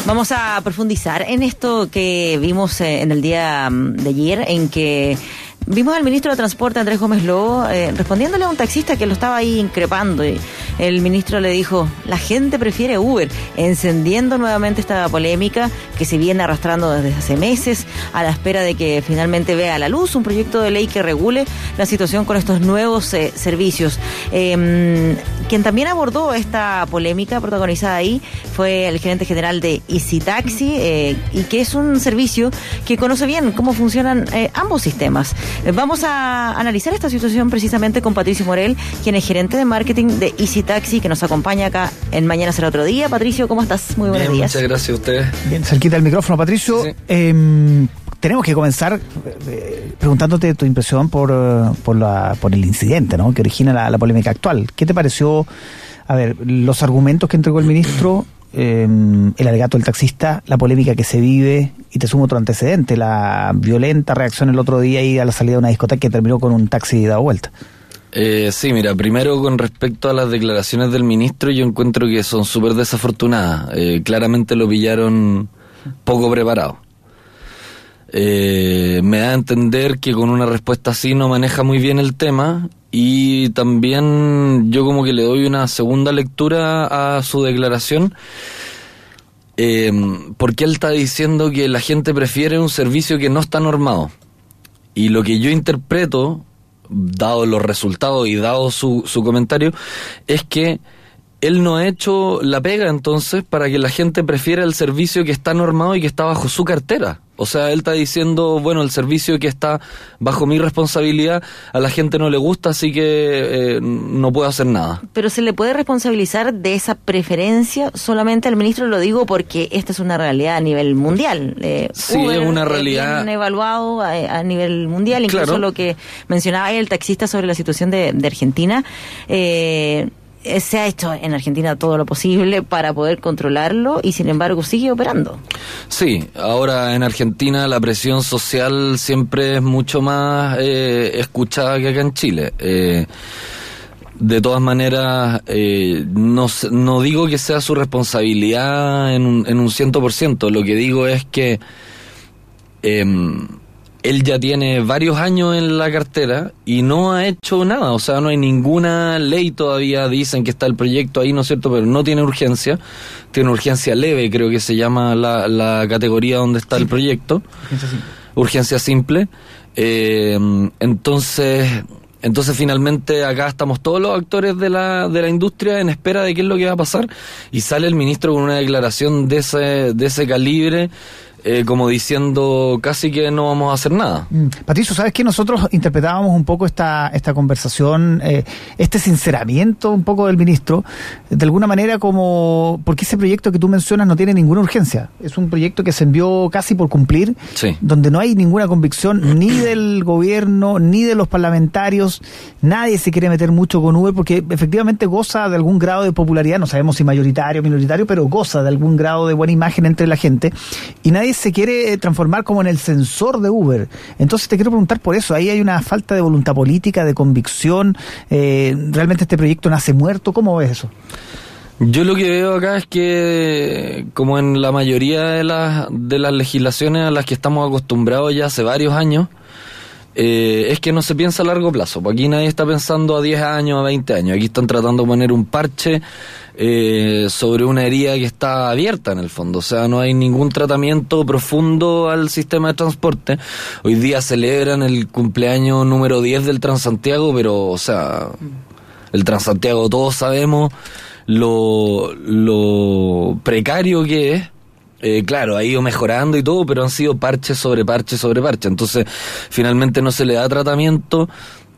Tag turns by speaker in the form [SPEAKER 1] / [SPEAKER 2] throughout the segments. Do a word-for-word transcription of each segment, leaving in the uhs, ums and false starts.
[SPEAKER 1] Vamos a profundizar en esto que vimos eh, en el día de ayer, en que vimos al ministro de Transporte, Andrés Gómez Lobo, eh, respondiéndole a un taxista que lo estaba ahí increpando. Y el ministro le dijo, la gente prefiere Uber, encendiendo nuevamente esta polémica que se viene arrastrando desde hace meses, a la espera de que finalmente vea a la luz un proyecto de ley que regule la situación con estos nuevos eh, servicios. Eh, quien también abordó esta polémica protagonizada ahí fue el gerente general de Easy Taxi, eh, y que es un servicio que conoce bien cómo funcionan eh, ambos sistemas. Vamos a analizar esta situación precisamente con Patricio Morel, quien es gerente de marketing de Easy Taxi, que nos acompaña acá en Mañana Será Otro Día. Patricio, ¿cómo estás? Muy buenos
[SPEAKER 2] Bien,
[SPEAKER 1] días.
[SPEAKER 2] Muchas gracias a ustedes.
[SPEAKER 3] Bien, cerquita del micrófono, Patricio. Sí, sí. Eh, tenemos que comenzar eh, preguntándote tu impresión por, uh, por, la, por el incidente, ¿no?, que origina la, la polémica actual. ¿Qué te pareció, a ver, los argumentos que entregó el ministro, eh, el alegato del taxista, la polémica que se vive, y te sumo otro antecedente, la violenta reacción el otro día ahí a la salida de una discoteca que terminó con un taxi dado vuelta?
[SPEAKER 2] Eh, sí, mira, primero con respecto a las declaraciones del ministro, yo encuentro que son súper desafortunadas. Eh, claramente lo pillaron poco preparado. Eh, me da a entender que con una respuesta así no maneja muy bien el tema, y también yo como que le doy una segunda lectura a su declaración, eh, porque él está diciendo que la gente prefiere un servicio que no está normado, y lo que yo interpreto, dado los resultados y dado su, su comentario, es que él no ha hecho la pega entonces para que la gente prefiera el servicio que está normado y que está bajo su cartera. O sea, él está diciendo, bueno, el servicio que está bajo mi responsabilidad a la gente no le gusta, así que eh, no puedo hacer nada.
[SPEAKER 1] Pero se le puede responsabilizar de esa preferencia solamente al ministro, lo digo porque esta es una realidad a nivel mundial. Eh,
[SPEAKER 2] sí,
[SPEAKER 1] Uber,
[SPEAKER 2] es una realidad.
[SPEAKER 1] Bien evaluado a, a nivel mundial, incluso claro. Lo que mencionaba el taxista sobre la situación de, de Argentina. Eh, se ha hecho en Argentina todo lo posible para poder controlarlo y sin embargo sigue operando.
[SPEAKER 2] Sí, ahora en Argentina la presión social siempre es mucho más eh, escuchada que acá en Chile. Eh, de todas maneras, eh, no, no digo que sea su responsabilidad en un, en un ciento por ciento, lo que digo es que eh, él ya tiene varios años en la cartera y no ha hecho nada, o sea, no hay ninguna ley todavía, dicen que está el proyecto ahí, ¿no es cierto?, pero no tiene urgencia, tiene urgencia leve, creo que se llama la, la categoría donde está simple. El proyecto, urgencia simple, urgencia simple. Eh, entonces, entonces finalmente acá estamos todos los actores de la, de la industria en espera de qué es lo que va a pasar, y sale el ministro con una declaración de ese, de ese calibre, Eh, como diciendo casi que no vamos a hacer nada.
[SPEAKER 3] Mm. Patricio, ¿sabes qué? Nosotros interpretábamos un poco esta esta conversación, eh, este sinceramiento un poco del ministro, de alguna manera como, porque ese proyecto que tú mencionas no tiene ninguna urgencia, es un proyecto que se envió casi por cumplir,
[SPEAKER 2] sí.
[SPEAKER 3] Donde no hay ninguna convicción ni del gobierno, ni de los parlamentarios, nadie se quiere meter mucho con Uber, porque efectivamente goza de algún grado de popularidad, no sabemos si mayoritario o minoritario, pero goza de algún grado de buena imagen entre la gente, y nadie se quiere transformar como en el censor de Uber. Entonces te quiero preguntar por eso, ahí hay una falta de voluntad política, de convicción, eh, ¿realmente este proyecto nace muerto? ¿Cómo ves eso?
[SPEAKER 2] Yo lo que veo acá es que, como en la mayoría de las, de las legislaciones a las que estamos acostumbrados ya hace varios años, Eh, es que no se piensa a largo plazo. Aquí nadie está pensando a diez años, a veinte años. Aquí están tratando de poner un parche eh, sobre una herida que está abierta en el fondo. O sea, no hay ningún tratamiento profundo al sistema de transporte. Hoy día celebran el cumpleaños número diez del Transantiago, pero, o sea, el Transantiago todos sabemos lo, lo precario que es. Eh, claro, ha ido mejorando y todo, pero han sido parches sobre parches sobre parches. Entonces, finalmente no se le da tratamiento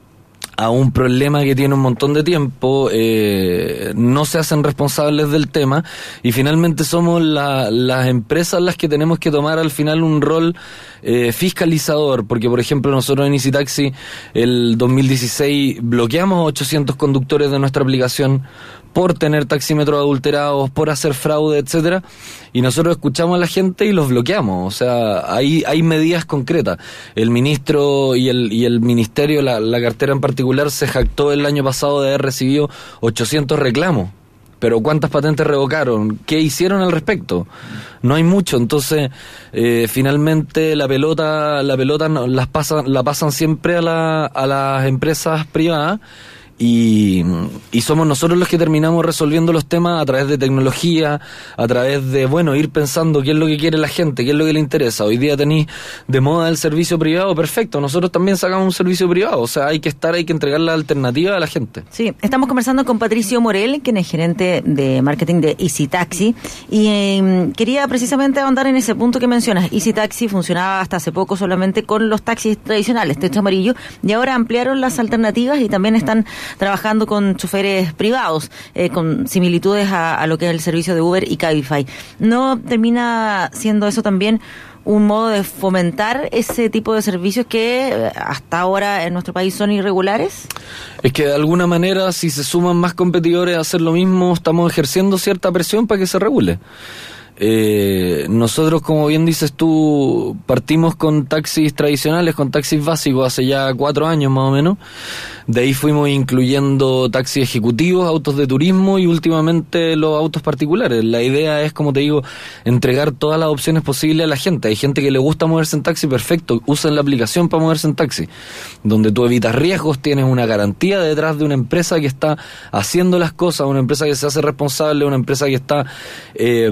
[SPEAKER 2] a un problema que tiene un montón de tiempo, eh, no se hacen responsables del tema, y finalmente somos la, las empresas las que tenemos que tomar al final un rol eh, fiscalizador, porque por ejemplo nosotros en Easy Taxi el dos mil dieciséis bloqueamos ochocientos conductores de nuestra aplicación por tener taxímetros adulterados, por hacer fraude, etcétera, y nosotros escuchamos a la gente y los bloqueamos. O sea, hay, hay medidas concretas. El ministro y el, y el ministerio, la, la cartera en particular, se jactó el año pasado de haber recibido ochocientos reclamos pero ¿cuántas patentes revocaron? ¿Qué hicieron al respecto? No hay mucho. Entonces, eh, finalmente la pelota, la pelota no, las pasan, la pasan siempre a la, a las empresas privadas. Y, y somos nosotros los que terminamos resolviendo los temas a través de tecnología, a través de, bueno, ir pensando qué es lo que quiere la gente, qué es lo que le interesa. Hoy día tenéis de moda el servicio privado, perfecto, nosotros también sacamos un servicio privado, o sea, hay que estar, hay que entregar la alternativa a la gente.
[SPEAKER 1] Sí, estamos conversando con Patricio Morel, quien es gerente de marketing de Easy Taxi, y eh, quería precisamente ahondar en ese punto que mencionas. Easy Taxi funcionaba hasta hace poco solamente con los taxis tradicionales, techo amarillo, y ahora ampliaron las alternativas y también están trabajando con choferes privados, eh, con similitudes a, a lo que es el servicio de Uber y Cabify. ¿No termina siendo eso también un modo de fomentar ese tipo de servicios que hasta ahora en nuestro país son irregulares?
[SPEAKER 2] Es que de alguna manera, si se suman más competidores a hacer lo mismo, estamos ejerciendo cierta presión para que se regule. Eh, nosotros, como bien dices tú, partimos con taxis tradicionales, con taxis básicos hace ya cuatro años más o menos. De ahí fuimos incluyendo taxis ejecutivos, autos de turismo y últimamente los autos particulares. La idea es, como te digo, entregar todas las opciones posibles a la gente. Hay gente que le gusta moverse en taxi, perfecto, usen la aplicación para moverse en taxi, donde tú evitas riesgos, tienes una garantía detrás de una empresa que está haciendo las cosas, una empresa que se hace responsable, una empresa que está eh,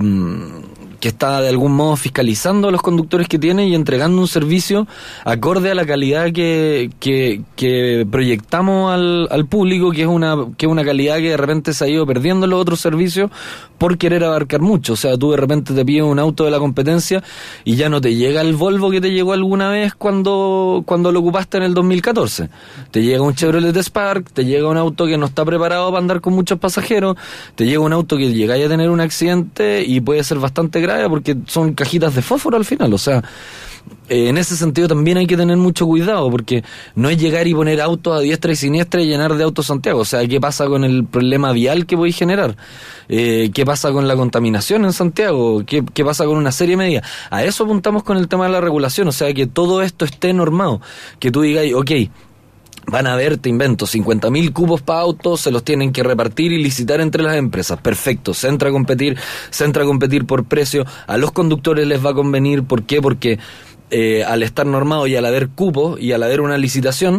[SPEAKER 2] que está de algún modo fiscalizando a los conductores que tiene y entregando un servicio acorde a la calidad que, que, que proyectamos al, al público, que es una que es una calidad que de repente se ha ido perdiendo en los otros servicios por querer abarcar mucho. O sea, tú de repente te pides un auto de la competencia y ya no te llega el Volvo que te llegó alguna vez cuando, cuando lo ocupaste en el dos mil catorce. Te llega un Chevrolet Spark, te llega un auto que no está preparado para andar con muchos pasajeros, te llega un auto que llegáis a tener un accidente y puede ser bastante grave porque son cajitas de fósforo al final. O sea, eh, en ese sentido también hay que tener mucho cuidado, porque no es llegar y poner autos a diestra y siniestra y llenar de autos Santiago. O sea, ¿qué pasa con el problema vial que podéis generar? Eh, ¿Qué pasa con la contaminación en Santiago? ¿Qué, ¿Qué pasa con una serie de medidas? A eso apuntamos con el tema de la regulación, o sea, que todo esto esté normado, que tú digas, ok, van a haber, te invento, cincuenta mil cupos para autos, se los tienen que repartir y licitar entre las empresas. Perfecto, se entra a competir, se entra a competir por precio, a los conductores les va a convenir. ¿Por qué? Porque eh, al estar normado y al haber cupos y al haber una licitación,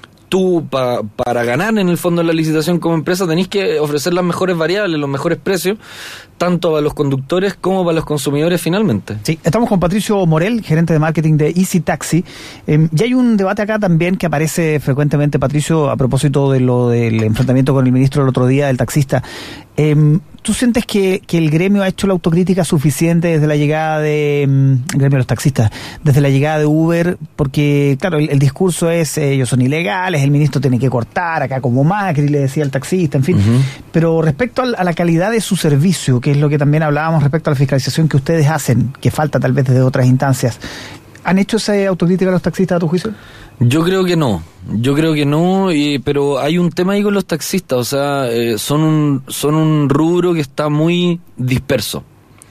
[SPEAKER 2] tú pa, para ganar en el fondo en la licitación como empresa tenés que ofrecer las mejores variables, los mejores precios, tanto para los conductores como para los consumidores finalmente.
[SPEAKER 3] Sí, estamos con Patricio Morel, gerente de marketing de Easy Taxi. Eh, y hay un debate acá también que aparece frecuentemente, Patricio, a propósito de lo del enfrentamiento con el ministro el otro día, del taxista. Eh, ¿Tú sientes que, que el gremio ha hecho la autocrítica suficiente desde la llegada de um, el gremio de los taxistas, desde la llegada de Uber? Porque, claro, el, el discurso es, eh, ellos son ilegales, el ministro tiene que cortar, acá como Macri le decía al taxista, en fin. Uh-huh. Pero respecto a, a la calidad de su servicio, que es lo que también hablábamos respecto a la fiscalización que ustedes hacen, que falta tal vez desde otras instancias, ¿han hecho esa autocrítica los taxistas a tu juicio?
[SPEAKER 2] Yo creo que no, yo creo que no, y, pero hay un tema ahí con los taxistas, o sea, eh, son un son un rubro que está muy disperso.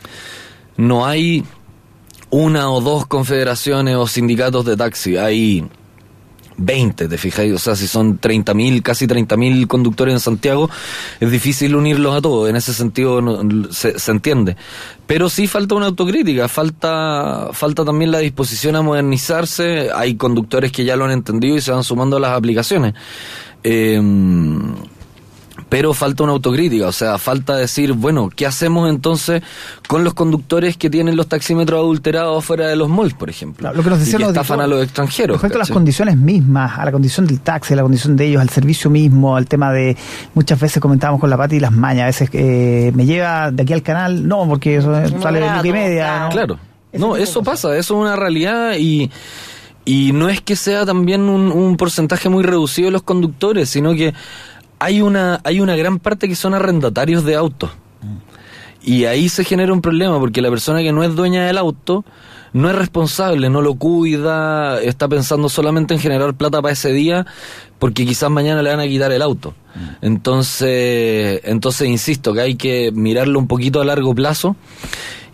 [SPEAKER 2] No hay una o dos confederaciones o sindicatos de taxi, hay veinte, te fijáis, o sea, si son treinta mil, casi treinta mil conductores en Santiago, es difícil unirlos a todos, en ese sentido no, se, se entiende. Pero sí falta una autocrítica, falta falta también la disposición a modernizarse. Hay conductores que ya lo han entendido y se van sumando a las aplicaciones. Eh, pero falta una autocrítica, o sea, falta decir, bueno, ¿qué hacemos entonces con los conductores que tienen los taxímetros adulterados fuera de los malls, por ejemplo?
[SPEAKER 3] Claro, lo que nos decían,
[SPEAKER 2] y que
[SPEAKER 3] nos
[SPEAKER 2] estafan
[SPEAKER 3] dijo,
[SPEAKER 2] a los extranjeros.
[SPEAKER 3] Respecto a las condiciones mismas, a la condición del taxi, a la condición de ellos, al servicio mismo, al tema de, muchas veces comentábamos con la Pati las mañas, a veces eh, me lleva de aquí al canal, no, porque eso no, sale de y media. ¿No?
[SPEAKER 2] Claro, no, eso pasa, eso es una realidad y... Y no es que sea también un, un porcentaje muy reducido de los conductores, sino que hay una hay una gran parte que son arrendatarios de autos. Y ahí se genera un problema, porque la persona que no es dueña del auto no es responsable, no lo cuida, está pensando solamente en generar plata para ese día, porque quizás mañana le van a quitar el auto. Entonces, entonces insisto que hay que mirarlo un poquito a largo plazo.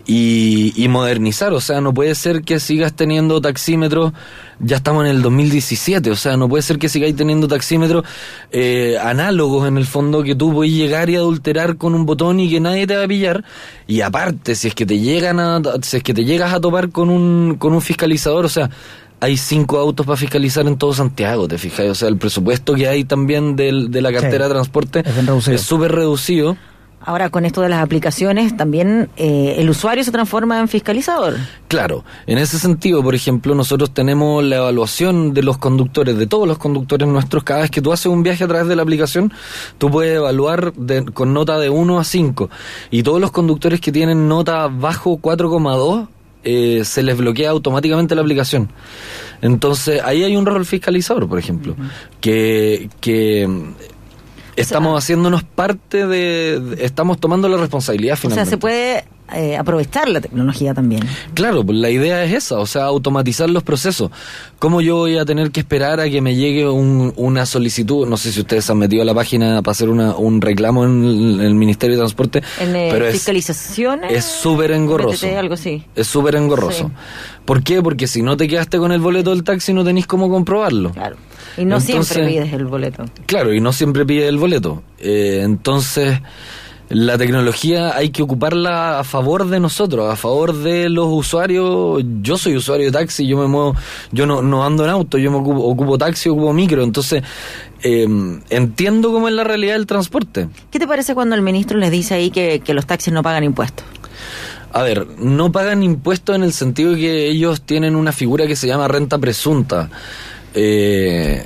[SPEAKER 2] y, y modernizar. O sea, no puede ser que sigas teniendo taxímetros, ya estamos en el dos mil diecisiete, o sea, no puede ser que sigáis teniendo taxímetros eh, análogos en el fondo, que tú podés llegar y adulterar con un botón y que nadie te va a pillar. Y aparte, si es que te llegan a, si es que te llegas a topar con un, con un fiscalizador, o sea, hay cinco autos para fiscalizar en todo Santiago, ¿te fijas? O sea, el presupuesto que hay también del, de la cartera sí, de transporte es súper reducido.
[SPEAKER 1] Ahora, con esto de las aplicaciones, también eh, el usuario se transforma en fiscalizador.
[SPEAKER 2] Claro, en ese sentido, por ejemplo, nosotros tenemos la evaluación de los conductores, de todos los conductores nuestros. Cada vez que tú haces un viaje a través de la aplicación, tú puedes evaluar de, con nota de uno a cinco. Y todos los conductores que tienen nota bajo cuatro coma dos, eh, se les bloquea automáticamente la aplicación. Entonces, ahí hay un rol fiscalizador, por ejemplo, uh-huh. que... que estamos o sea, haciéndonos parte de, de... Estamos tomando la responsabilidad finalmente.
[SPEAKER 1] O sea, se puede eh, aprovechar la tecnología también.
[SPEAKER 2] Claro, pues la idea es esa, o sea, automatizar los procesos. ¿Cómo yo voy a tener que esperar a que me llegue un, una solicitud? No sé si ustedes han metido a la página para hacer una, un reclamo en el, en el Ministerio de Transporte.
[SPEAKER 1] En eh,
[SPEAKER 2] pero
[SPEAKER 1] fiscalizaciones.
[SPEAKER 2] Es súper engorroso.
[SPEAKER 1] B T T, algo así.
[SPEAKER 2] Es súper engorroso. Sí. ¿Por qué? Porque si no te quedaste con el boleto del taxi no tenés cómo comprobarlo.
[SPEAKER 1] Claro. Y no entonces, siempre pides el boleto.
[SPEAKER 2] Claro, y no siempre pides el boleto. Eh, entonces, la tecnología hay que ocuparla a favor de nosotros, a favor de los usuarios. Yo soy usuario de taxi, yo me muevo, yo no, no ando en auto, yo me ocupo, ocupo taxi, ocupo micro. Entonces, eh, entiendo cómo es la realidad del transporte.
[SPEAKER 1] ¿Qué te parece cuando el ministro les dice ahí que, que los taxis no pagan impuestos?
[SPEAKER 2] A ver, no pagan impuestos en el sentido de que ellos tienen una figura que se llama renta presunta. Eh,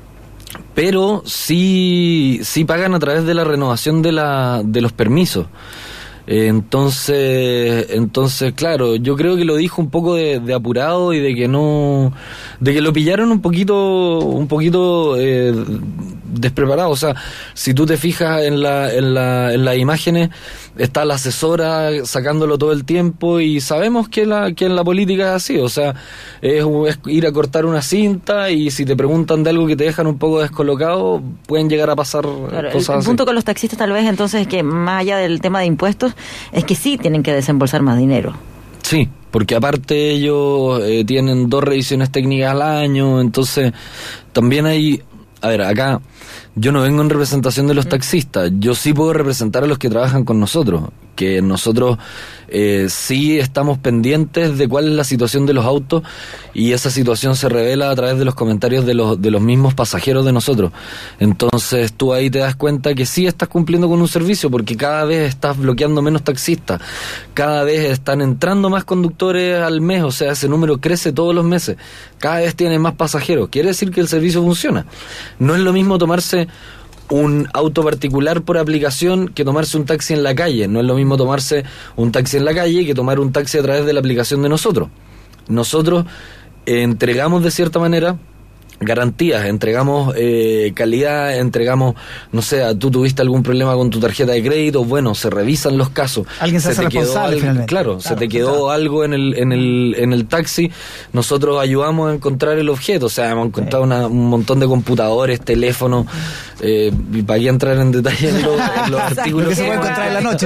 [SPEAKER 2] pero sí, sí pagan a través de la renovación de la de los permisos. Eh, entonces, entonces, claro, yo creo que lo dijo un poco de, de apurado y de que no, de que lo pillaron un poquito, un poquito eh, despreparado. O sea, si tú te fijas en la, en la, en las imágenes, está la asesora sacándolo todo el tiempo y sabemos que la, que en la política es así. O sea, es, es ir a cortar una cinta y si te preguntan de algo que te dejan un poco descolocado, pueden llegar a pasar
[SPEAKER 1] claro,
[SPEAKER 2] cosas
[SPEAKER 1] el, el
[SPEAKER 2] así.
[SPEAKER 1] punto con los taxistas tal vez entonces es que más allá del tema de impuestos, es que sí tienen que desembolsar más dinero.
[SPEAKER 2] Sí, porque aparte ellos eh, tienen dos revisiones técnicas al año, entonces también hay... A ver, acá yo no vengo en representación de los taxistas, yo sí puedo representar a los que trabajan con nosotros, que nosotros eh, sí estamos pendientes de cuál es la situación de los autos y esa situación se revela a través de los comentarios de los de los mismos pasajeros de nosotros. Entonces tú ahí te das cuenta que sí estás cumpliendo con un servicio porque cada vez estás bloqueando menos taxistas, cada vez están entrando más conductores al mes, o sea, ese número crece todos los meses, cada vez tienen más pasajeros, quiere decir que el servicio funciona. No es lo mismo tomarse un auto particular por aplicación que tomarse un taxi en la calle. No es lo mismo tomarse un taxi en la calle que tomar un taxi a través de la aplicación de nosotros. Nosotros eh, entregamos de cierta manera garantías, entregamos eh, calidad, entregamos, no sé, tú tuviste algún problema con tu tarjeta de crédito, bueno, se revisan los casos.
[SPEAKER 3] Alguien se, se hace responsable
[SPEAKER 2] algo,
[SPEAKER 3] finalmente.
[SPEAKER 2] Claro, claro, se te quedó claro. algo en el en el en el taxi, nosotros ayudamos a encontrar el objeto, o sea, hemos encontrado sí. una, un montón de computadores, teléfonos, eh, y para aquí entrar en detalle en los, en los artículos
[SPEAKER 3] que se puede encontrar en la noche.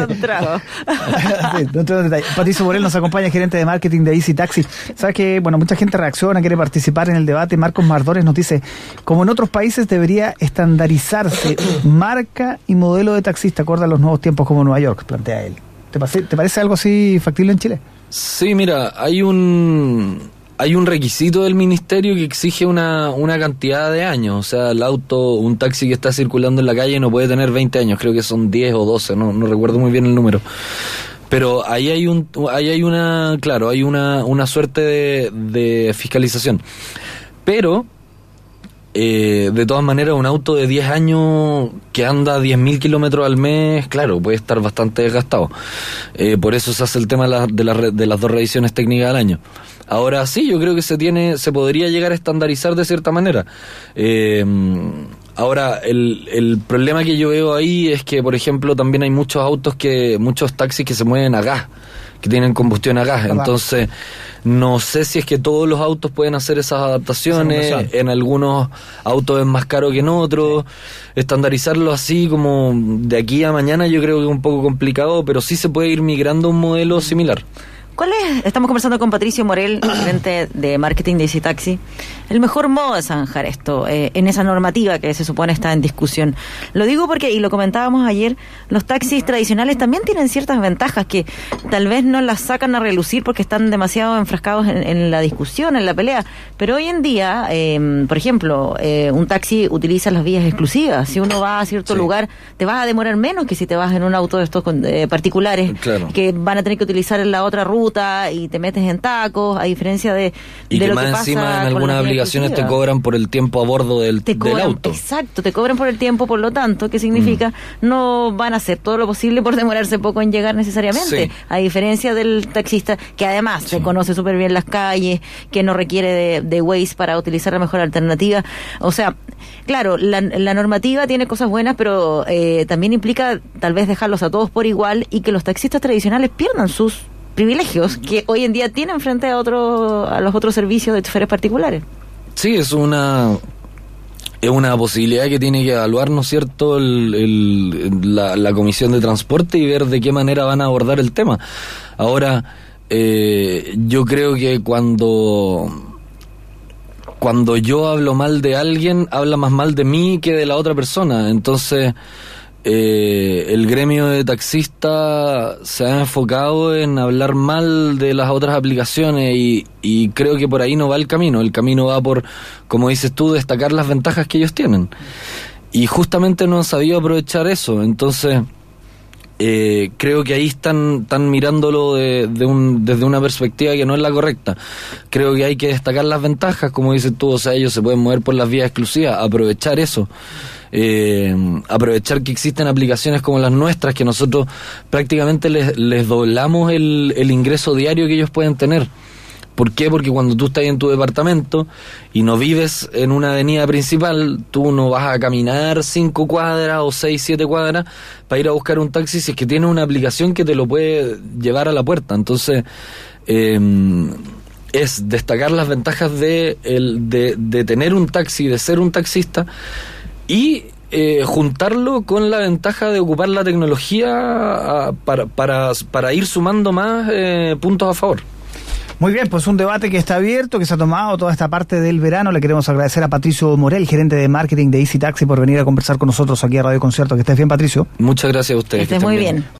[SPEAKER 3] Sí, no tengo detalle. Patricio Borel nos acompaña, gerente de marketing de Easy Taxi. Sabes que, bueno, mucha gente reacciona, quiere participar en el debate. Marcos Mardones nos dice, como en otros países debería estandarizarse marca y modelo de taxista acorde a los nuevos tiempos como Nueva York, plantea él. ¿Te parece, te parece algo así factible en Chile?
[SPEAKER 2] Sí, mira, hay un hay un requisito del ministerio que exige una, una cantidad de años. O sea, el auto, un taxi que está circulando en la calle no puede tener veinte años, creo que son diez o doce, no, no recuerdo muy bien el número. Pero ahí hay un ahí hay una, claro, hay una, una suerte de, de fiscalización. Pero Eh, de todas maneras, un auto de diez años que anda diez mil kilómetros al mes, claro, puede estar bastante desgastado. Eh, por eso se hace el tema de, la, de, la, de las dos revisiones técnicas al año. Ahora sí, yo creo que se tiene, se podría llegar a estandarizar de cierta manera. Eh, ahora, el, el problema que yo veo ahí es que, por ejemplo, también hay muchos autos que, muchos taxis que se mueven a gas, que tienen combustión a gas.
[SPEAKER 3] Claro.
[SPEAKER 2] Entonces, no sé si es que todos los autos pueden hacer esas adaptaciones.
[SPEAKER 3] Esa
[SPEAKER 2] en algunos autos es más caro que en otros. Estandarizarlo así como de aquí a mañana yo creo que es un poco complicado, pero sí se puede ir migrando a un modelo similar.
[SPEAKER 1] ¿Cuál es? Estamos conversando con Patricio Morel, gerente de marketing de Easy Taxi. El mejor modo de zanjar esto, eh, en esa normativa que se supone está en discusión. Lo digo porque, y lo comentábamos ayer, los taxis tradicionales también tienen ciertas ventajas que tal vez no las sacan a relucir porque están demasiado enfrascados en, en la discusión, en la pelea. Pero hoy en día, eh, por ejemplo, eh, un taxi utiliza las vías exclusivas. Si uno va a cierto
[SPEAKER 2] Sí.
[SPEAKER 1] lugar, te vas a demorar menos que si te vas en un auto de estos con, eh, particulares,
[SPEAKER 2] Claro.
[SPEAKER 1] que van a tener que utilizar la otra ruta y te metes en tacos, a diferencia de,
[SPEAKER 2] Y
[SPEAKER 1] de
[SPEAKER 2] que
[SPEAKER 1] lo
[SPEAKER 2] más
[SPEAKER 1] que
[SPEAKER 2] encima
[SPEAKER 1] pasa
[SPEAKER 2] en
[SPEAKER 1] con
[SPEAKER 2] algunas
[SPEAKER 1] la vía
[SPEAKER 2] aplicaciones te
[SPEAKER 1] exclusiva.
[SPEAKER 2] cobran por el tiempo a bordo del,
[SPEAKER 1] Te
[SPEAKER 2] del
[SPEAKER 1] cobran,
[SPEAKER 2] auto.
[SPEAKER 1] exacto, te cobran por el tiempo, por lo tanto, ¿qué significa? Mm. No van a hacer todo lo posible por demorarse poco en llegar necesariamente,
[SPEAKER 2] Sí.
[SPEAKER 1] a diferencia del taxista, que además
[SPEAKER 2] Sí.
[SPEAKER 1] se conoce súper bien las calles, que no requiere de, de Waze para utilizar la mejor alternativa. O sea, claro, la, la normativa tiene cosas buenas, pero eh, también implica tal vez dejarlos a todos por igual y que los taxistas tradicionales pierdan sus privilegios que hoy en día tienen frente a otros a los otros servicios de choferes particulares.
[SPEAKER 2] Sí, es una es una posibilidad que tiene que evaluar, ¿no es cierto?, el, el, la, la Comisión de Transporte y ver de qué manera van a abordar el tema. Ahora, eh, yo creo que cuando cuando yo hablo mal de alguien, habla más mal de mí que de la otra persona. Entonces, Eh, el gremio de taxistas se ha enfocado en hablar mal de las otras aplicaciones y, y creo que por ahí no va el camino. El camino va por, como dices tú, destacar las ventajas que ellos tienen. Y justamente no han sabido aprovechar eso. Entonces, eh, creo que ahí están, están mirándolo de, de un, desde una perspectiva que no es la correcta. Creo que hay que destacar las ventajas, como dices tú, o sea, ellos se pueden mover por las vías exclusivas, aprovechar eso. Eh, aprovechar que existen aplicaciones como las nuestras, que nosotros prácticamente les, les doblamos el, el ingreso diario que ellos pueden tener. ¿Por qué? Porque cuando tú estás en tu departamento y no vives en una avenida principal, tú no vas a caminar cinco cuadras o seis, siete cuadras para ir a buscar un taxi si es que tienes una aplicación que te lo puede llevar a la puerta. Entonces, eh, es destacar las ventajas de, el, de, de tener un taxi, de ser un taxista, y eh, juntarlo con la ventaja de ocupar la tecnología a, para, para, para ir sumando más eh, puntos a favor.
[SPEAKER 3] Muy bien, pues un debate que está abierto, que se ha tomado toda esta parte del verano. Le queremos agradecer a Patricio Morel, gerente de marketing de Easy Taxi, por venir a conversar con nosotros aquí a Radio Concierto. Que estés bien, Patricio.
[SPEAKER 2] Muchas gracias a ustedes.
[SPEAKER 1] Que estés muy bien.